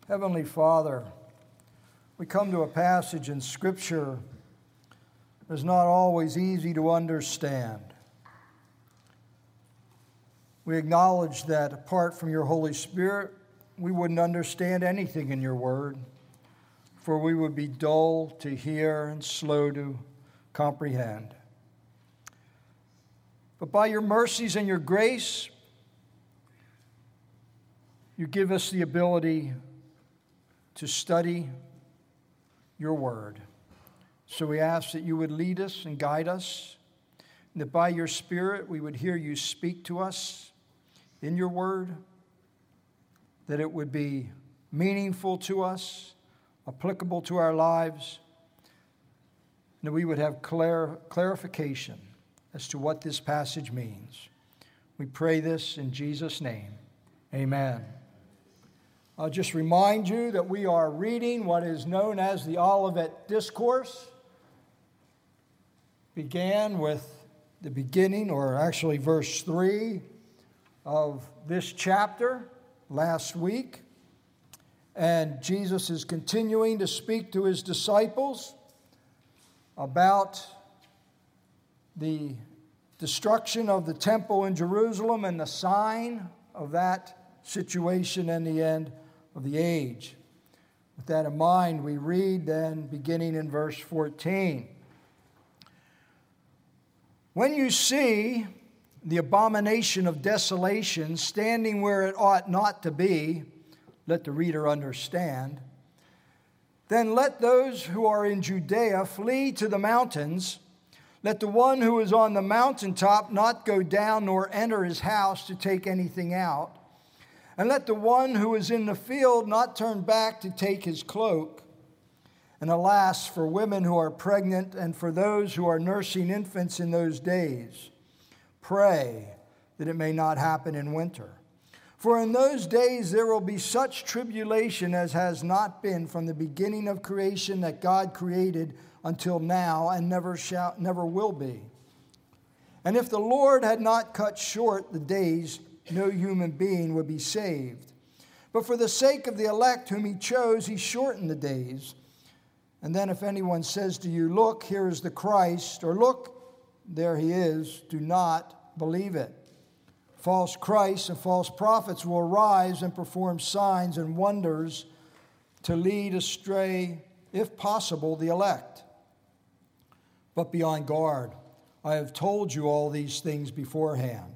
Heavenly Father, we come to a passage in Scripture that's not always easy to understand. We acknowledge that apart from your Holy Spirit, we wouldn't understand anything in your word, for we would be dull to hear and slow to comprehend. But by your mercies and your grace, you give us the ability to study your word. So we ask that you would lead us and guide us, and that by your Spirit we would hear you speak to us in your word, that it would be meaningful to us, applicable to our lives, and that we would have clarification as to what this passage means. We pray this in Jesus' name. Amen. I'll just remind you that we are reading what is known as the Olivet Discourse. Began with the beginning, or actually verse 3 of this chapter last week. And Jesus is continuing to speak to his disciples about the destruction of the temple in Jerusalem and the sign of that situation and the end of the age. With that in mind, we read then, beginning in verse 14. When you see the abomination of desolation standing where it ought not to be, let the reader understand, then let those who are in Judea flee to the mountains. Let the one who is on the mountaintop not go down nor enter his house to take anything out. And let the one who is in the field not turn back to take his cloak. And alas, for women who are pregnant and for those who are nursing infants in those days, pray that it may not happen in winter. For in those days there will be such tribulation as has not been from the beginning of creation that God created until now, and never will be. And if the Lord had not cut short the days, no human being would be saved. But for the sake of the elect whom he chose, he shortened the days. And then if anyone says to you, look, here is the Christ, or look, there he is, do not believe it. False Christs and false prophets will arise and perform signs and wonders to lead astray, if possible, the elect. But be on guard. I have told you all these things beforehand.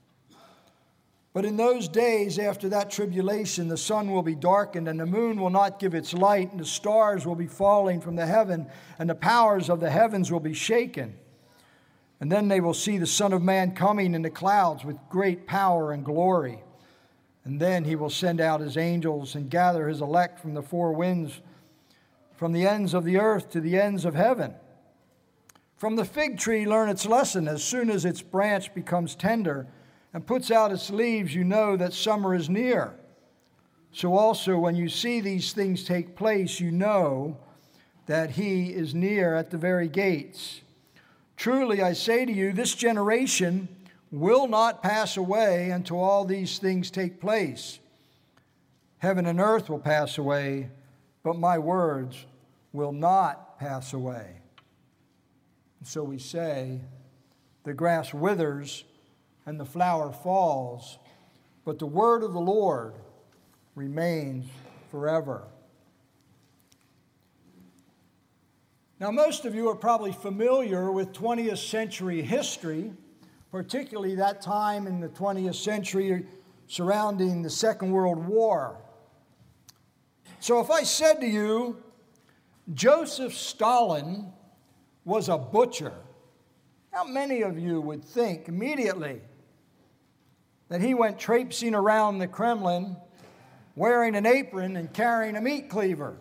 But in those days after that tribulation, the sun will be darkened, and the moon will not give its light, and the stars will be falling from the heaven, and the powers of the heavens will be shaken. And then they will see the Son of Man coming in the clouds with great power and glory. And then he will send out his angels and gather his elect from the four winds, from the ends of the earth to the ends of heaven. From the fig tree learn its lesson. As soon as its branch becomes tender and puts out its leaves, you know that summer is near. So also when you see these things take place, you know that he is near at the very gates. Truly I say to you, this generation will not pass away until all these things take place. Heaven and earth will pass away, but my words will not pass away. And so we say, the grass withers and the flower falls, but the word of the Lord remains forever. Now, most of you are probably familiar with 20th century history, particularly that time in the 20th century surrounding the Second World War. So if I said to you, Joseph Stalin was a butcher, how many of you would think immediately that he went traipsing around the Kremlin wearing an apron and carrying a meat cleaver?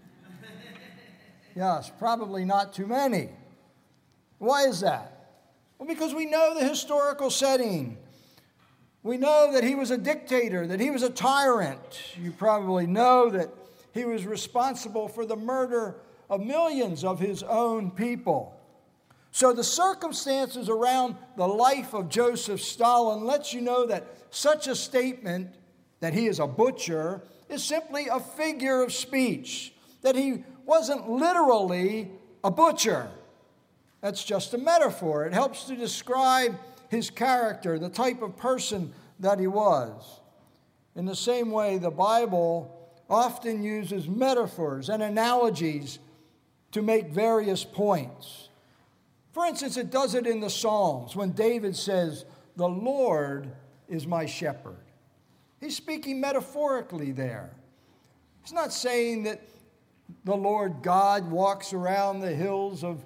Yes, probably not too many. Why is that? Well, because we know the historical setting. We know that he was a dictator, that he was a tyrant. You probably know that he was responsible for the murder of millions of his own people. So the circumstances around the life of Joseph Stalin lets you know that such a statement, that he is a butcher, is simply a figure of speech, that he wasn't literally a butcher. That's just a metaphor. It helps to describe his character, the type of person that he was. In the same way, the Bible often uses metaphors and analogies to make various points. For instance, it does it in the Psalms when David says, "The Lord is my shepherd." He's speaking metaphorically there. He's not saying that the Lord God walks around the hills of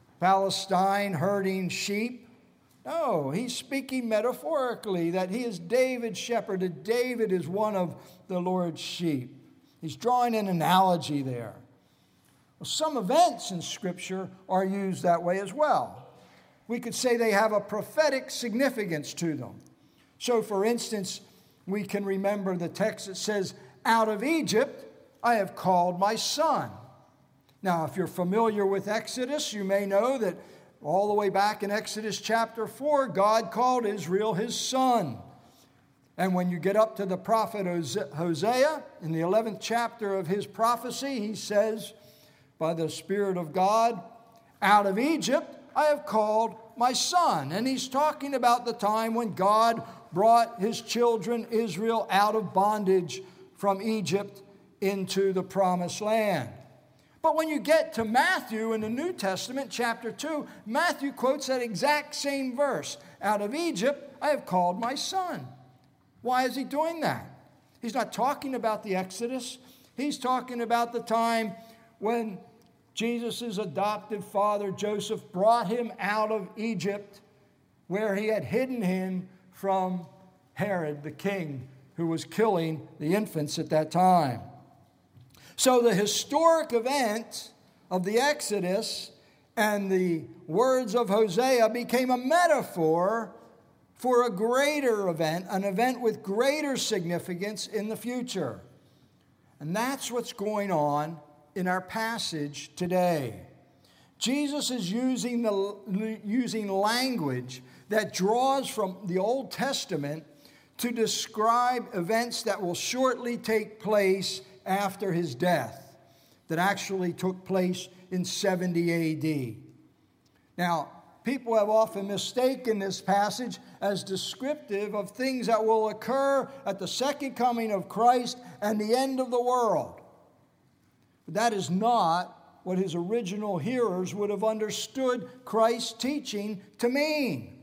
Palestine herding sheep. No, he's speaking metaphorically that he is David's shepherd, that David is one of the Lord's sheep. He's drawing an analogy there. Well, some events in Scripture are used that way as well. We could say they have a prophetic significance to them. So, for instance, we can remember the text that says, "Out of Egypt I have called my son." Now, if you're familiar with Exodus, you may know that all the way back in Exodus chapter 4, God called Israel his son. And when you get up to the prophet Hosea, in the 11th chapter of his prophecy, he says, by the Spirit of God, "Out of Egypt I have called my son." And he's talking about the time when God brought his children Israel out of bondage from Egypt into the promised land. But when you get to Matthew in the New Testament, chapter 2, Matthew quotes that exact same verse. "Out of Egypt I have called my son." Why is he doing that? He's not talking about the Exodus. He's talking about the time when Jesus' adoptive father, Joseph, brought him out of Egypt, where he had hidden him from Herod, the king, who was killing the infants at that time. So the historic event of the Exodus and the words of Hosea became a metaphor for a greater event, an event with greater significance in the future. And that's what's going on in our passage today. Jesus is using language that draws from the Old Testament to describe events that will shortly take place after his death, that actually took place in 70 AD. Now, people have often mistaken this passage as descriptive of things that will occur at the second coming of Christ and the end of the world. But that is not what his original hearers would have understood Christ's teaching to mean.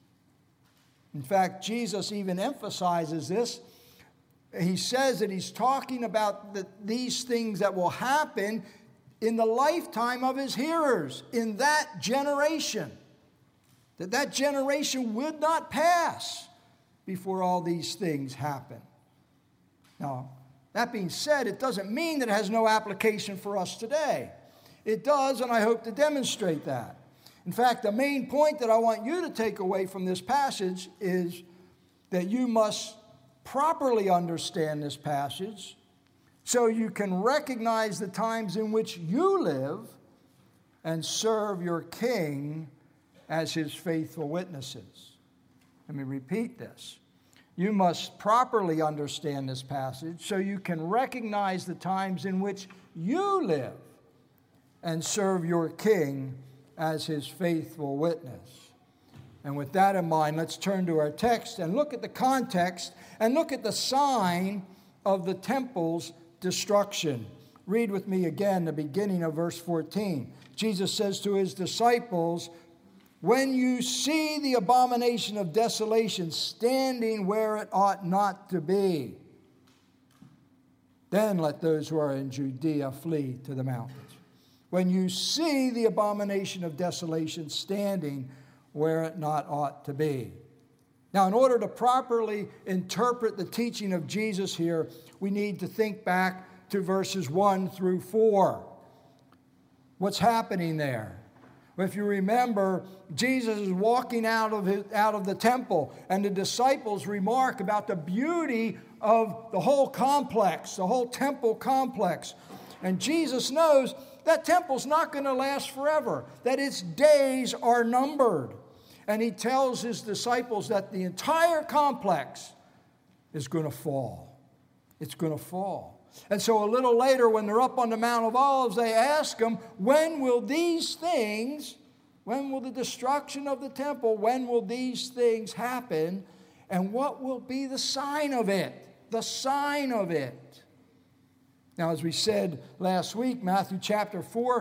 In fact, Jesus even emphasizes this. He says that he's talking about these things that will happen in the lifetime of his hearers, in that generation. That generation would not pass before all these things happen. Now, that being said, it doesn't mean that it has no application for us today. It does, and I hope to demonstrate that. In fact, the main point that I want you to take away from this passage is that you must properly understand this passage so you can recognize the times in which you live and serve your King as his faithful witnesses. Let me repeat this. You must properly understand this passage so you can recognize the times in which you live and serve your King as his faithful witness. And with that in mind, let's turn to our text and look at the context and look at the sign of the temple's destruction. Read with me again the beginning of verse 14. Jesus says to his disciples, "When you see the abomination of desolation standing where it ought not to be, then let those who are in Judea flee to the mountains." When you see the abomination of desolation standing where it not ought to be. Now, in order to properly interpret the teaching of Jesus here, we need to think back to verses 1 through 4. What's happening there? Well, if you remember, Jesus is walking out of the temple, and the disciples remark about the beauty of the whole complex, the whole temple complex. And Jesus knows that temple's not going to last forever, that its days are numbered. And he tells his disciples that the entire complex is going to fall. It's going to fall. And so a little later, when they're up on the Mount of Olives, they ask him, when will these things, when will the destruction of the temple, when will these things happen? And what will be the sign of it? The sign of it. Now, as we said last week, Matthew chapter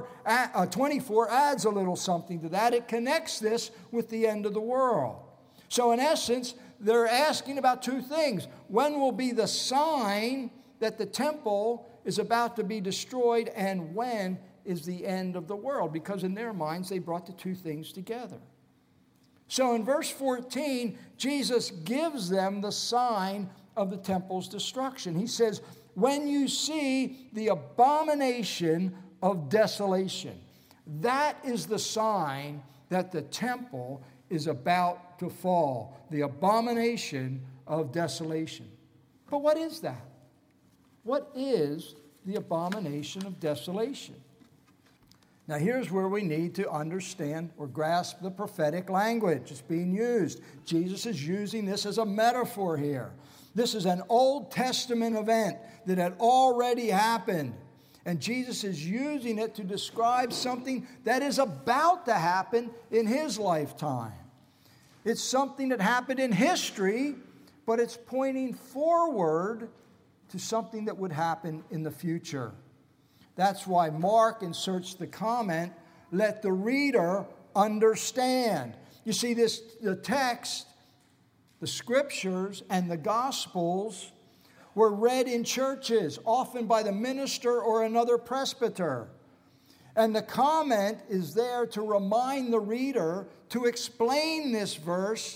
24 adds a little something to that. It connects this with the end of the world. So in essence, they're asking about two things. When will be the sign that the temple is about to be destroyed, and when is the end of the world? Because in their minds, they brought the two things together. So in verse 14, Jesus gives them the sign of the temple's destruction. He says, when you see the abomination of desolation, that is the sign that the temple is about to fall. The abomination of desolation. But what is that? What is the abomination of desolation? Now here's where we need to understand or grasp the prophetic language. It's being used. Jesus is using this as a metaphor here. This is an Old Testament event that had already happened. And Jesus is using it to describe something that is about to happen in his lifetime. It's something that happened in history, but it's pointing forward to something that would happen in the future. That's why Mark inserts the comment, let the reader understand. You see, the text, the scriptures, and the gospels were read in churches, often by the minister or another presbyter. And the comment is there to remind the reader to explain this verse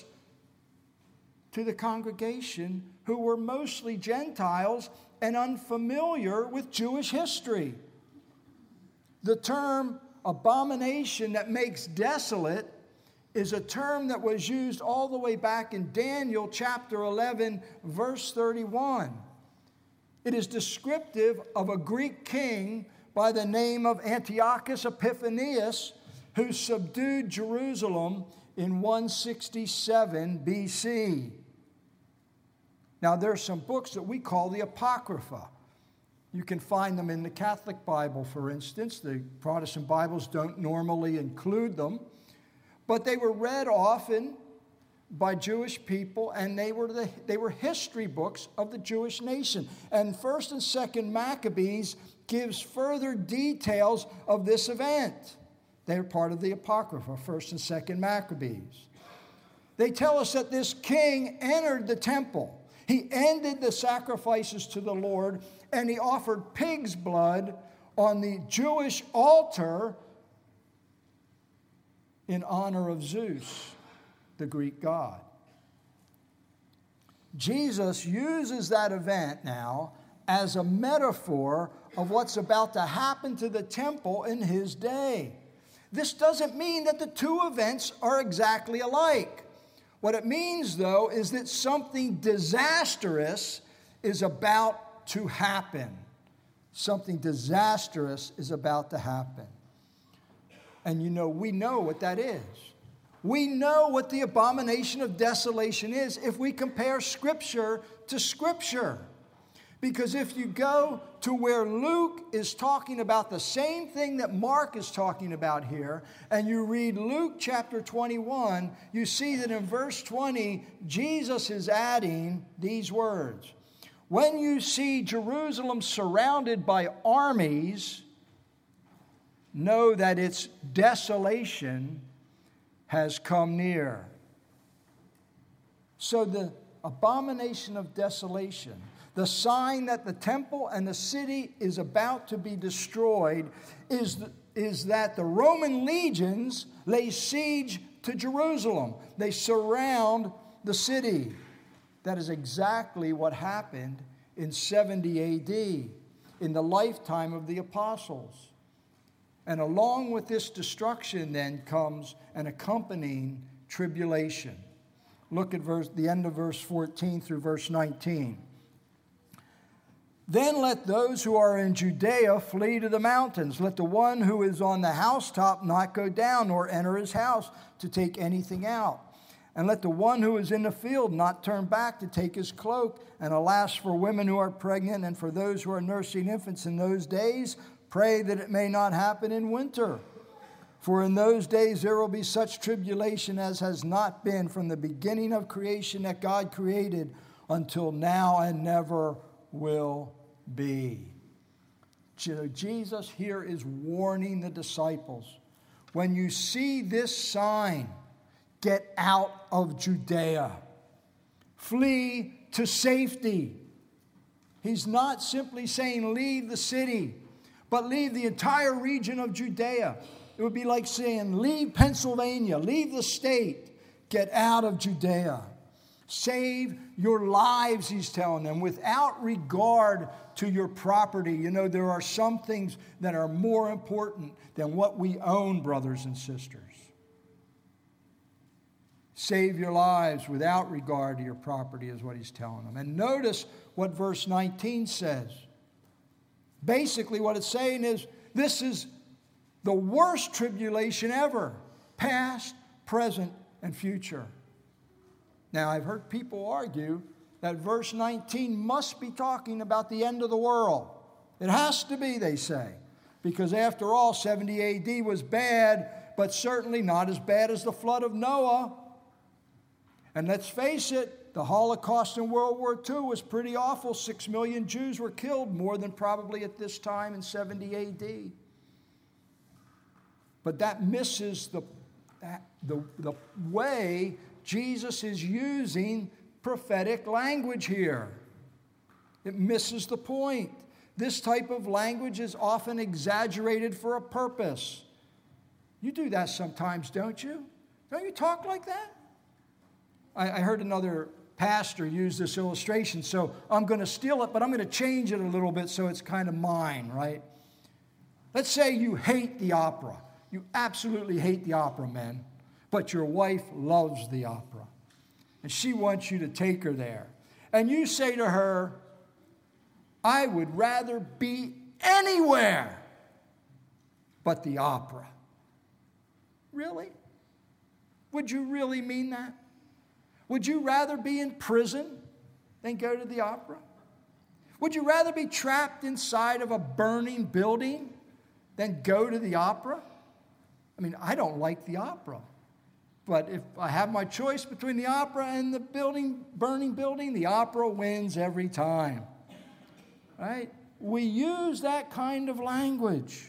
to the congregation who were mostly Gentiles and unfamiliar with Jewish history. The term abomination that makes desolate is a term that was used all the way back in Daniel chapter 11, verse 31. It is descriptive of a Greek king by the name of Antiochus Epiphanes, who subdued Jerusalem in 167 BC. Now, there are some books that we call the Apocrypha. You can find them in the Catholic Bible, for instance. The Protestant Bibles don't normally include them. But they were read often by Jewish people, and they were history books of the Jewish nation. And 1st and 2nd Maccabees gives further details of this event. They're part of the Apocrypha, 1st and 2nd Maccabees. They tell us that this king entered the temple. He ended the sacrifices to the Lord, and he offered pig's blood on the Jewish altar in honor of Zeus, the Greek god. Jesus uses that event now as a metaphor of what's about to happen to the temple in his day. This doesn't mean that the two events are exactly alike. What it means, though, is that something disastrous is about to happen. Something disastrous is about to happen. And we know what that is. We know what the abomination of desolation is if we compare Scripture to Scripture. Because if you go to where Luke is talking about the same thing that Mark is talking about here, and you read Luke chapter 21, you see that in verse 20, Jesus is adding these words. When you see Jerusalem surrounded by armies, know that its desolation has come near. So the abomination of desolation, the sign that the temple and the city is about to be destroyed, is that the Roman legions lay siege to Jerusalem. They surround the city. That is exactly what happened in 70 A.D., in the lifetime of the apostles. And along with this destruction then comes an accompanying tribulation. Look at the end of verse 14 through verse 19. Then let those who are in Judea flee to the mountains. Let the one who is on the housetop not go down, nor enter his house to take anything out. And let the one who is in the field not turn back to take his cloak. And alas, for women who are pregnant and for those who are nursing infants in those days, pray that it may not happen in winter. For in those days there will be such tribulation as has not been from the beginning of creation that God created until now and never will be. Jesus here is warning the disciples. When you see this sign, get out of Judea. Flee to safety. He's not simply saying leave the city, but leave the entire region of Judea. It would be like saying leave Pennsylvania, leave the state, get out of Judea. Save your lives, he's telling them, without regard to your property. You know, there are some things that are more important than what we own, brothers and sisters. Save your lives without regard to your property is what he's telling them. And notice what verse 19 says. Basically what it's saying is this is the worst tribulation ever. Past, present, and future. Now I've heard people argue that verse 19 must be talking about the end of the world. It has to be, they say. Because after all, 70 AD was bad, but certainly not as bad as the flood of Noah. And let's face it, the Holocaust in World War II was pretty awful. 6 million Jews were killed, more than probably at this time in 70 AD. But that misses the way Jesus is using prophetic language here. It misses the point. This type of language is often exaggerated for a purpose. You do that sometimes, don't you? Don't you talk like that? I heard another pastor use this illustration, so I'm going to steal it, but I'm going to change it a little bit so it's kind of mine, right? Let's say you hate the opera. You absolutely hate the opera, men, but your wife loves the opera, and she wants you to take her there. And you say to her, I would rather be anywhere but the opera. Really? Would you really mean that? Would you rather be in prison than go to the opera? Would you rather be trapped inside of a burning building than go to the opera? I mean, I don't like the opera. But if I have my choice between the opera and the burning building, the opera wins every time. Right? We use that kind of language.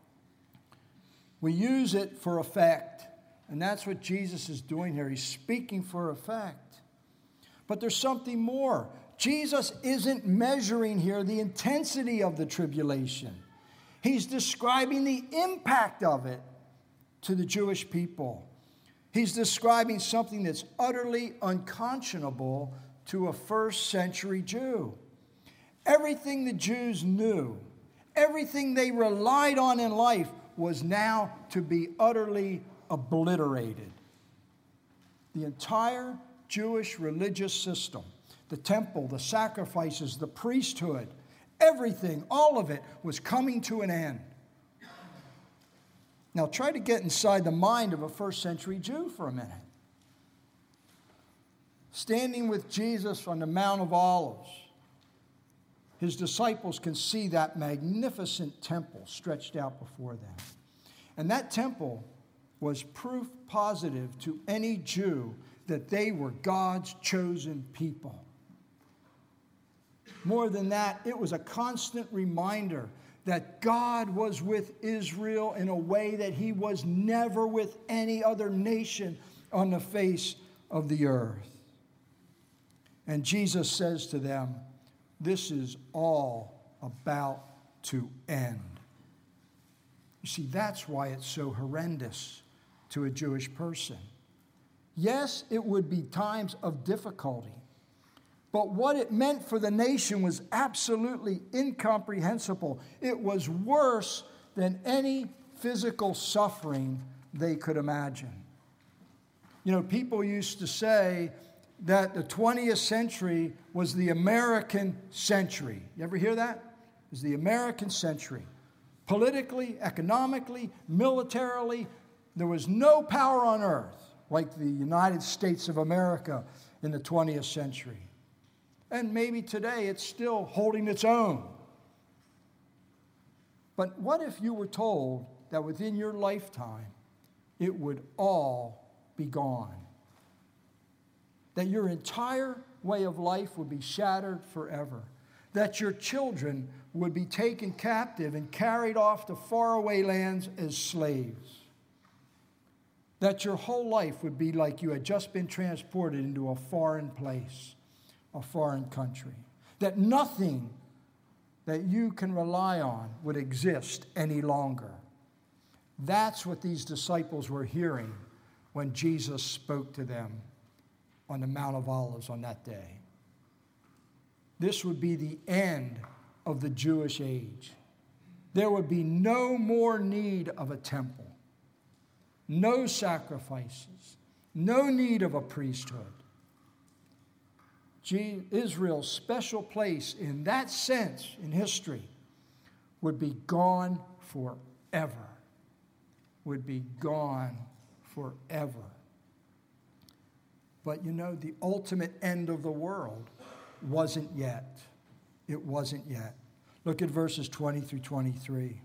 We use it for effect. And that's what Jesus is doing here. He's speaking for effect. But there's something more. Jesus isn't measuring here the intensity of the tribulation. He's describing the impact of it to the Jewish people. He's describing something that's utterly unconscionable to a first century Jew. Everything the Jews knew, everything they relied on in life was now to be utterly obliterated. The entire Jewish religious system, the temple, the sacrifices, the priesthood, everything, all of it was coming to an end. Now try to get inside the mind of a first century Jew for a minute. Standing with Jesus on the Mount of Olives, his disciples can see that magnificent temple stretched out before them. And that temple was proof positive to any Jew that they were God's chosen people. More than that, it was a constant reminder that God was with Israel in a way that he was never with any other nation on the face of the earth. And Jesus says to them, this is all about to end. You see, that's why it's so horrendous to a Jewish person. Yes, it would be times of difficulty, but what it meant for the nation was absolutely incomprehensible. It was worse than any physical suffering they could imagine. You know, people used to say that the 20th century was the American century. You ever hear that? It was the American century. Politically, economically, militarily, there was no power on earth like the United States of America in the 20th century. And maybe today it's still holding its own. But what if you were told that within your lifetime it would all be gone? That your entire way of life would be shattered forever. That your children would be taken captive and carried off to faraway lands as slaves. That your whole life would be like you had just been transported into a foreign place, a foreign country. That nothing that you can rely on would exist any longer. That's what these disciples were hearing when Jesus spoke to them on the Mount of Olives on that day. This would be the end of the Jewish age. There would be no more need of a temple, no sacrifices, no need of a priesthood. Israel's special place in that sense in history would be gone forever. Would be gone forever. But you know, the ultimate end of the world wasn't yet. It wasn't yet. Look at verses 20 through 23.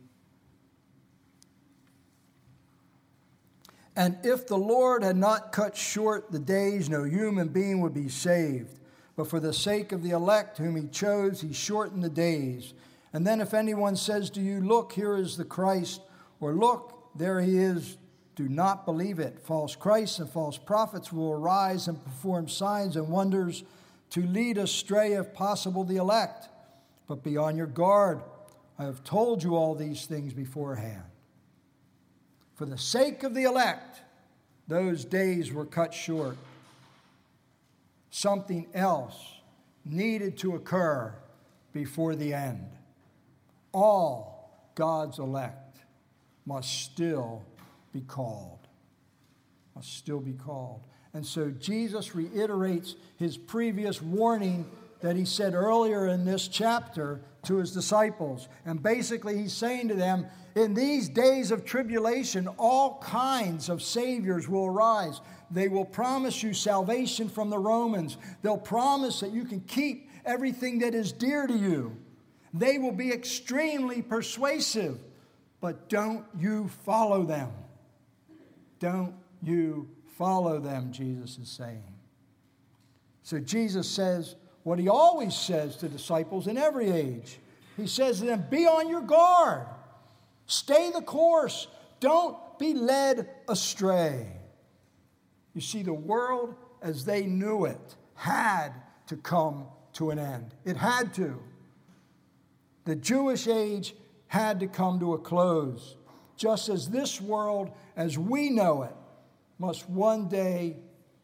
And if the Lord had not cut short the days, no human being would be saved. But for the sake of the elect whom he chose, he shortened the days. And then if anyone says to you, look, here is the Christ, or look, there he is, do not believe it. False Christs and false prophets will arise and perform signs and wonders to lead astray, if possible, the elect. But be on your guard. I have told you all these things beforehand. For the sake of the elect, those days were cut short. Something else needed to occur before the end. All God's elect must still be called. Must still be called. And so Jesus reiterates his previous warning that he said earlier in this chapter to his disciples. And basically he's saying to them, in these days of tribulation, all kinds of saviors will arise. They will promise you salvation from the Romans. They'll promise that you can keep everything that is dear to you. They will be extremely persuasive, but don't you follow them. Don't you follow them, Jesus is saying. So Jesus says what he always says to disciples in every age. He says to them, be on your guard. Stay the course. Don't be led astray. You see, the world as they knew it had to come to an end. It had to. The Jewish age had to come to a close, just as this world as we know it must one day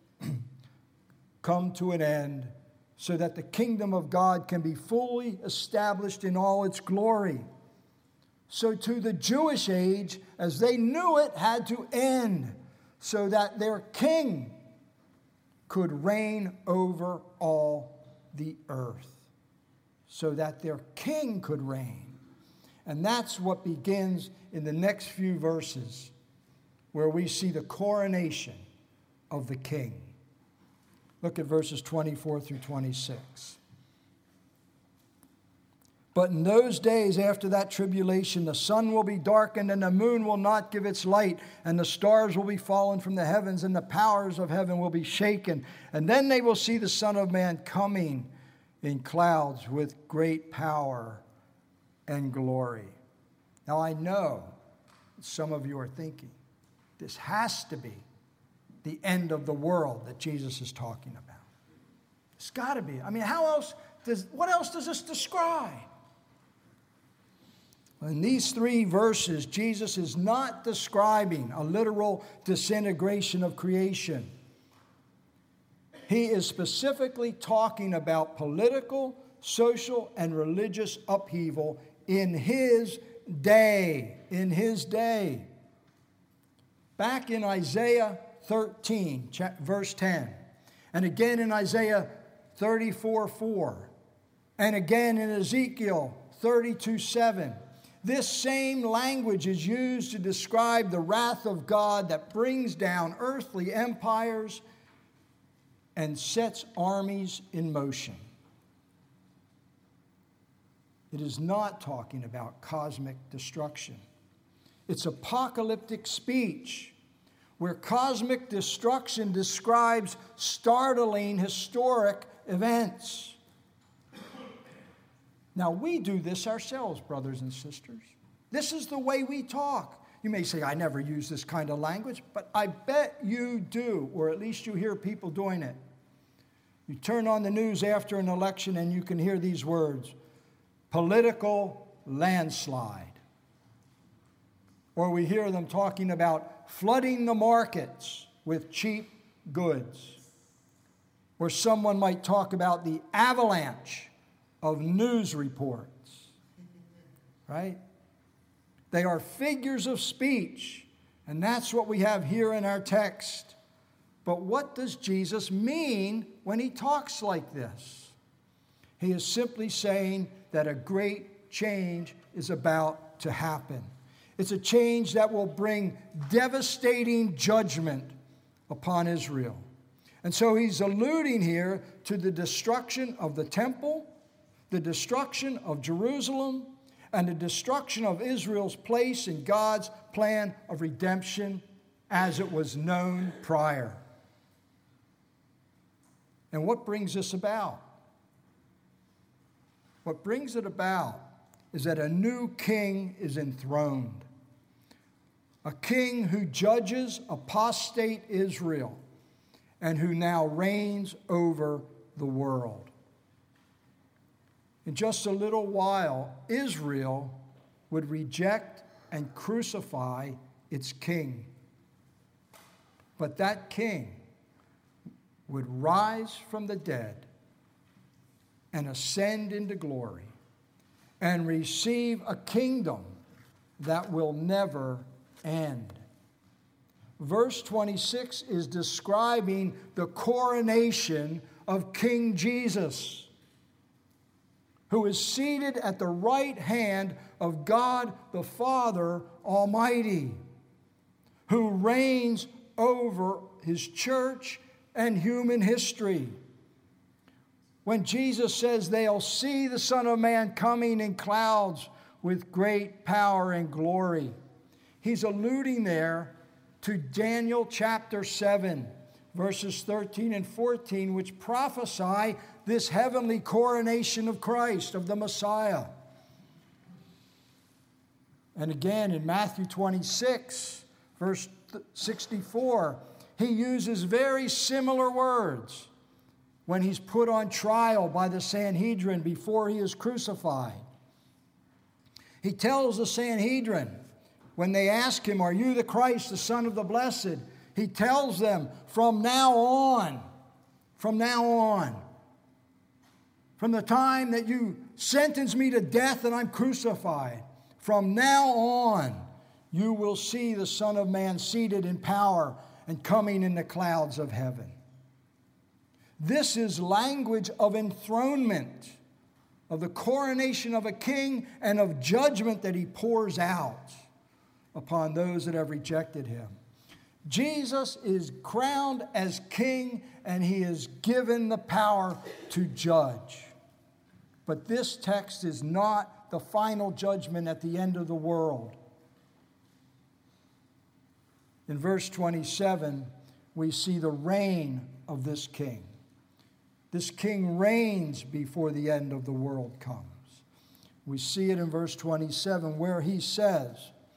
come to an end so that the kingdom of God can be fully established in all its glory. So to the Jewish age, as they knew it, had to end so that their king could reign over all the earth. So that their king could reign. And that's what begins in the next few verses, where we see the coronation of the king. Look at verses 24 through 26. But in those days after that tribulation, the sun will be darkened, and the moon will not give its light, and the stars will be fallen from the heavens, and the powers of heaven will be shaken. And then they will see the Son of Man coming in clouds with great power and glory. Now I know some of you are thinking, this has to be the end of the world that Jesus is talking about. It's got to be. I mean, what else does this describe? In these three verses, Jesus is not describing a literal disintegration of creation. He is specifically talking about political, social, and religious upheaval in his day. In his day. Back in Isaiah 13, verse 10, and again in Isaiah 34:4, and again in Ezekiel 32:7, This same language is used to describe the wrath of God that brings down earthly empires and sets armies in motion. It is not talking about cosmic destruction. It's apocalyptic speech where cosmic destruction describes startling historic events. Now, we do this ourselves, brothers and sisters. This is the way we talk. You may say, I never use this kind of language, but I bet you do, or at least you hear people doing it. You turn on the news after an election and you can hear these words, political landslide. Or we hear them talking about flooding the markets with cheap goods. Or someone might talk about the avalanche of news reports, right? They are figures of speech, and that's what we have here in our text. But what does Jesus mean when he talks like this? He is simply saying that a great change is about to happen. It's a change that will bring devastating judgment upon Israel. And so he's alluding here to the destruction of the temple, the destruction of Jerusalem, and the destruction of Israel's place in God's plan of redemption as it was known prior. And what brings this about? What brings it about is that a new king is enthroned. A king who judges apostate Israel and who now reigns over the world. In just a little while, Israel would reject and crucify its king. But that king would rise from the dead and ascend into glory and receive a kingdom that will never end. Verse 26 is describing the coronation of King Jesus, who is seated at the right hand of God the Father Almighty, who reigns over his church and human history. When Jesus says they'll see the Son of Man coming in clouds with great power and glory, he's alluding there to Daniel chapter 7, verses 13 and 14, which prophesy this heavenly coronation of Christ, of the Messiah. And again in Matthew 26, verse 64, he uses very similar words when he's put on trial by the Sanhedrin before he is crucified. He tells the Sanhedrin, when they ask him, "Are you the Christ, the Son of the Blessed?" he tells them, from now on, from the time that you sentence me to death and I'm crucified, from now on, you will see the Son of Man seated in power and coming in the clouds of heaven. This is language of enthronement, of the coronation of a king and of judgment that he pours out upon those that have rejected him. Jesus is crowned as king and he is given the power to judge. But this text is not the final judgment at the end of the world. In verse 27, we see the reign of this king. This king reigns before the end of the world comes. We see it in verse 27 where he says,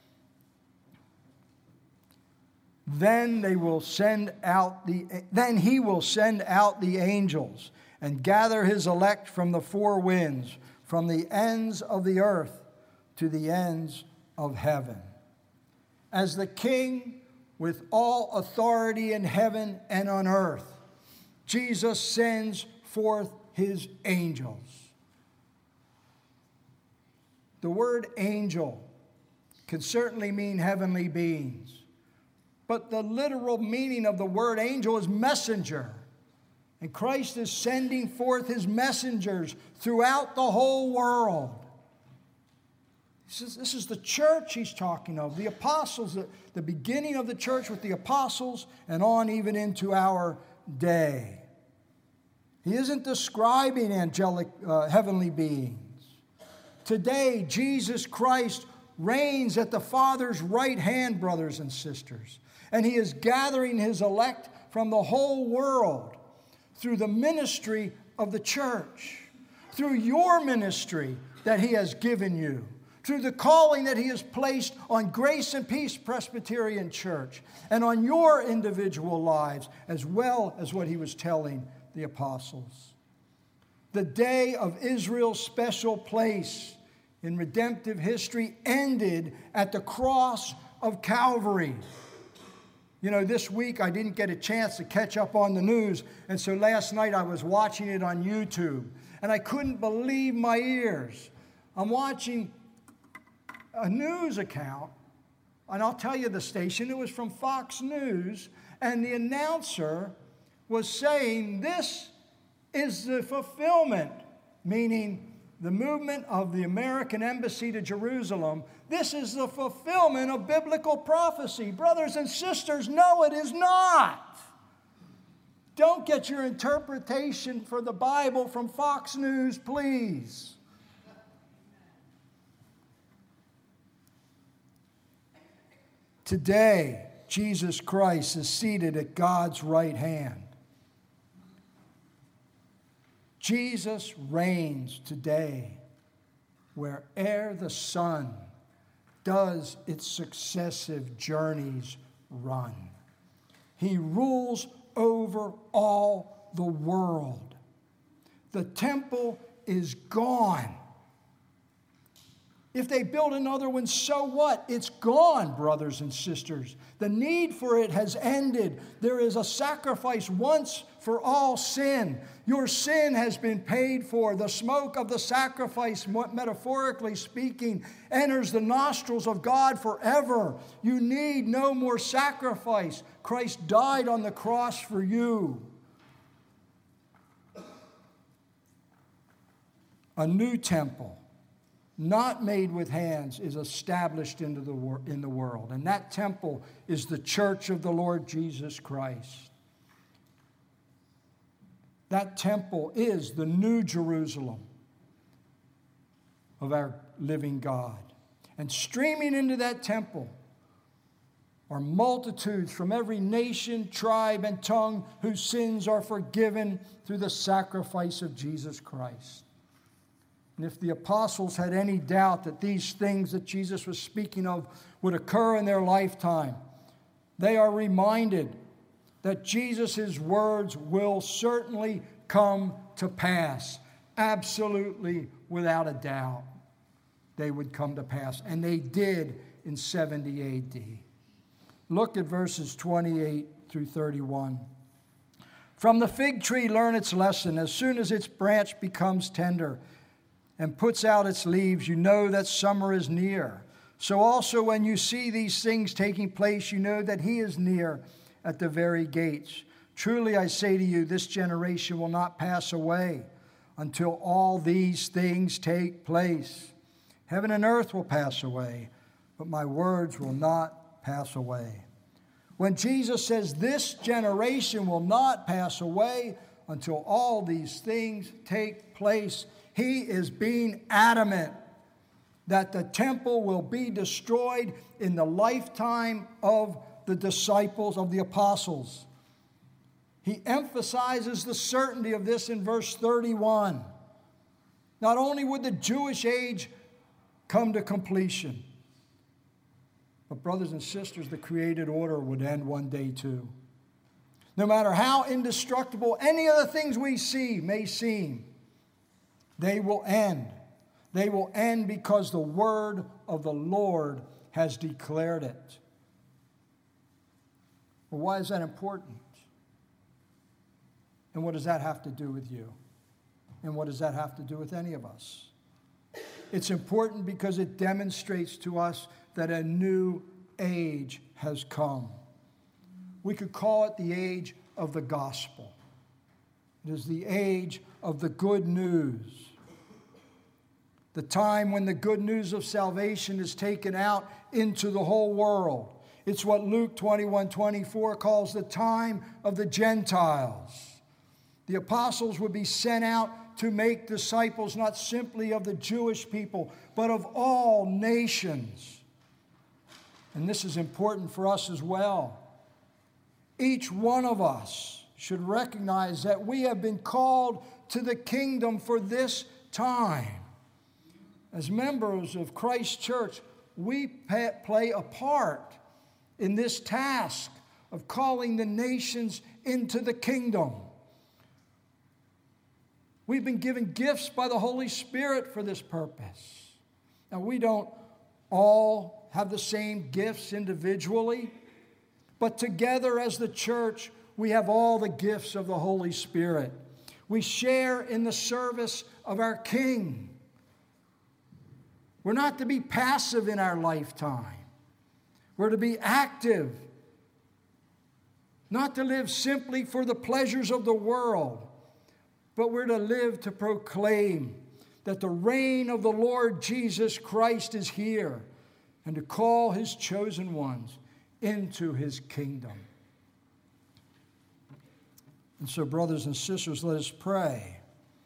Then he will send out the angels and gather his elect from the four winds, from the ends of the earth to the ends of heaven. As the king with all authority in heaven and on earth, Jesus sends forth his angels. The word angel can certainly mean heavenly beings. But the literal meaning of the word angel is messenger. And Christ is sending forth his messengers throughout the whole world. This is the church he's talking of, the apostles, the beginning of the church with the apostles and on even into our day. He isn't describing angelic, heavenly beings. Today, Jesus Christ reigns at the Father's right hand, brothers and sisters, and he is gathering his elect from the whole world through the ministry of the church, through your ministry that he has given you, through the calling that he has placed on Grace and Peace Presbyterian Church and on your individual lives, as well as what he was telling the apostles. The day of Israel's special place in redemptive history ended at the cross of Calvary. You know, this week I didn't get a chance to catch up on the news, and so last night I was watching it on YouTube, and I couldn't believe my ears. I'm watching a news account, and I'll tell you the station. It was from Fox News, and the announcer was saying this is the fulfillment, meaning the movement of the American embassy to Jerusalem. This is the fulfillment of biblical prophecy. Brothers and sisters, no, it is not. Don't get your interpretation for the Bible from Fox News, please. Today, Jesus Christ is seated at God's right hand. Jesus reigns today where'er the sun does its successive journeys run. He rules over all the world. The temple is gone. If they build another one, so what? It's gone, brothers and sisters. The need for it has ended. There is a sacrifice once for all sin. Your sin has been paid for. The smoke of the sacrifice, metaphorically speaking, enters the nostrils of God forever. You need no more sacrifice. Christ died on the cross for you. A new temple, not made with hands, is established in the world. And that temple is the church of the Lord Jesus Christ. That temple is the new Jerusalem of our living God. And streaming into that temple are multitudes from every nation, tribe, and tongue whose sins are forgiven through the sacrifice of Jesus Christ. And if the apostles had any doubt that these things that Jesus was speaking of would occur in their lifetime, they are reminded that Jesus' words will certainly come to pass. Absolutely, without a doubt, they would come to pass. And they did in 70 A.D. Look at verses 28 through 31. From the fig tree learn its lesson. As soon as its branch becomes tender and puts out its leaves, you know that summer is near. So also when you see these things taking place, you know that he is near at the very gates. Truly I say to you, this generation will not pass away until all these things take place. Heaven and earth will pass away, but my words will not pass away. When Jesus says this generation will not pass away until all these things take place, he is being adamant that the temple will be destroyed in the lifetime of the disciples, of the apostles. He emphasizes the certainty of this in verse 31. Not only would the Jewish age come to completion, but brothers and sisters, the created order would end one day too. No matter how indestructible any of the things we see may seem, they will end. They will end because the word of the Lord has declared it. Well, why is that important? And what does that have to do with you? And what does that have to do with any of us? It's important because it demonstrates to us that a new age has come. We could call it the age of the gospel. It is the age of the good news. the time when the good news of salvation is taken out into the whole world. It's what Luke 21:24 calls the time of the Gentiles. The apostles would be sent out to make disciples not simply of the Jewish people, but of all nations. And this is important for us as well. Each one of us should recognize that we have been called to the kingdom for this time. As members of Christ Church, we play a part in this task of calling the nations into the kingdom. We've been given gifts by the Holy Spirit for this purpose. Now, we don't all have the same gifts individually, but together as the church, we have all the gifts of the Holy Spirit. We share in the service of our King. We're not to be passive in our lifetime. We're to be active, not to live simply for the pleasures of the world, but we're to live to proclaim that the reign of the Lord Jesus Christ is here and to call His chosen ones into His kingdom. And so, brothers and sisters, let us pray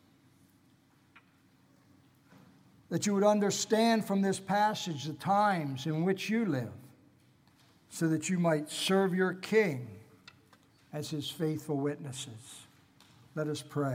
that you would understand from this passage the times in which you live, so that you might serve your King as His faithful witnesses. Let us pray.